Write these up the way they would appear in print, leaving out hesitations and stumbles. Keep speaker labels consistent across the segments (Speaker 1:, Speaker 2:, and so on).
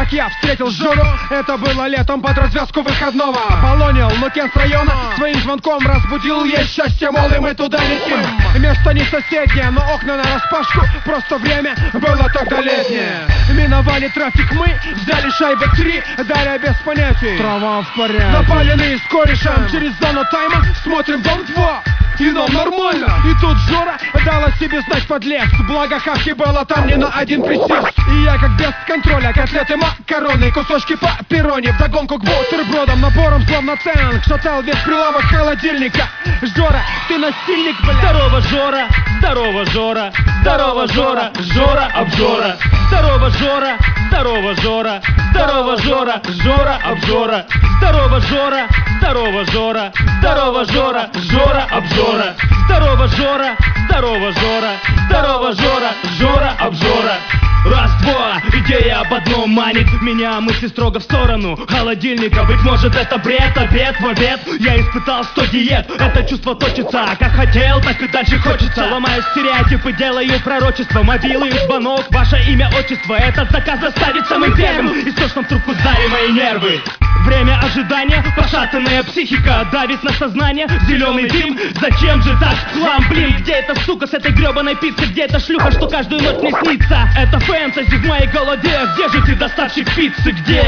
Speaker 1: как я встретил Жору. Это было летом под развязку выходного. Полонил Лукен с района, своим звонком разбудил ей счастье, мол, и мы туда летим. Место не соседнее, но окна нараспашку. Просто время было тогда летнее. Миновали трафик мы, взяли шайбы 3, далее без понятий.
Speaker 2: Трава в порядке.
Speaker 1: Напаленные с корешем через зону тайма, смотрим дом 2. И нам нормально. И тут Жора дала себе знать подлец. Благо хавки было там не на один присест. И я как без контроля, котлеты макароны, кусочки по перроне, вдогонку к бутербродам. Напором словно танк шатал весь прилавок холодильника. Жора, ты насильник, бля.
Speaker 3: Здорово, Жора, здорово, Жора, здорово, Жора, Жора обжора. Здорово, Жора, здорово, Жора, здорово, Жора, Жора обжора. Здорово, Жора, здорово, Жора, здорово, Жора, Жора обжора. Здорово, Жора, здорово, Жора, здорово, Жора, Жора обжора. Раз-два, идея об одном манит меня, мысли строго в сторону холодильника. Быть может это бред, обед в обед я испытал 100 диет. Это чувство точится, как хотел, так и дальше хочется. Ломаю стереотипы, делаю пророчество. Мобилы, звонок, ваше имя, отчество. Этот заказ заставит самым первым. Истошно в трубку сдали мои нервы. Время ожидания, пошатанная психика давит на сознание, зеленый дым. Зачем же так хлам, блин? Где эта сука с этой гребаной пиццей? Где эта шлюха, что каждую ночь мне снится? Это фэнтези в моей голове. Где же ты, доставщик пиццы? Где?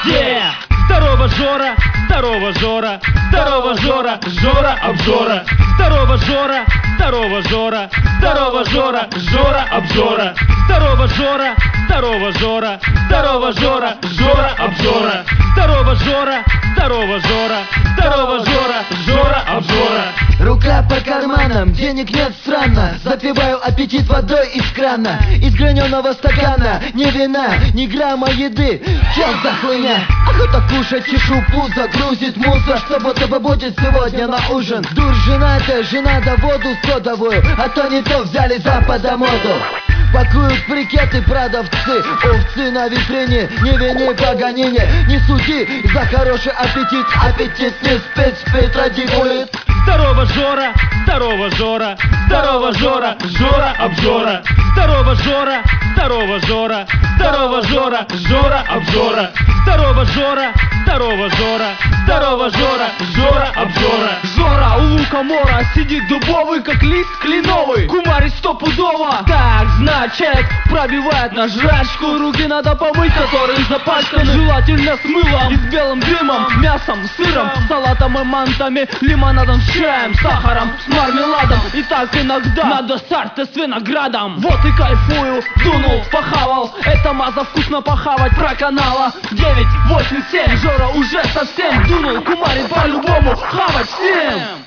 Speaker 3: Здорово, Жора, здорово, Жора, здорово, Жора, Жора обжора. Здорово, Жора, здорово, Жора, здорово, Жора, Жора обжора. Здорово, Жора, здорово, Жора, здорово, Жора, Жора обжора. Здорово, Жора, здорово, Жора, здорово, Жора, Жора обжора.
Speaker 4: Рука по карманам, денег нет, странно. Запиваю аппетит водой из крана, из граненого стакана. Ни вина, ни грамма еды. Чё за хуйня? Охота кушать, чешу пузо, грузит мусор, чтобы тебя будет сегодня на ужин. Дур женатая, жена да воду содовую, а то не то взяли запада моду. Пакуют брикеты продавцы, овцы на витрине. Не вини погонине, не суди за хороший аппетит. Аппетит не спит, спит, радикулит.
Speaker 3: Здорово, Жора, здорово, Жора, здорово, Жора, Жора обжора. Здорово, Жора, здорово, Жора, здорово, Жора, Жора обжора. Здорово, Жора, здорово, Жора, здорово, Жора, Жора обжора.
Speaker 2: Жора у лукомора сидит дубовый, как лист кленовый. Кумарит стопудово. Так, значит, пробивает на жрачку. Руки надо помыть, которые запачканы. Желательно с мылом и с белым дымом, мясом, сыром, салатом и мантами, лимонадом с чаем, сахаром, с мармеладом. И так иногда на десерты с виноградом. Вот и кайфую, дунул, похавал. Это маза вкусно похавать проканала. 9, 8, 7, Жора уже совсем дунул, кумарит по-любому, хавать всем.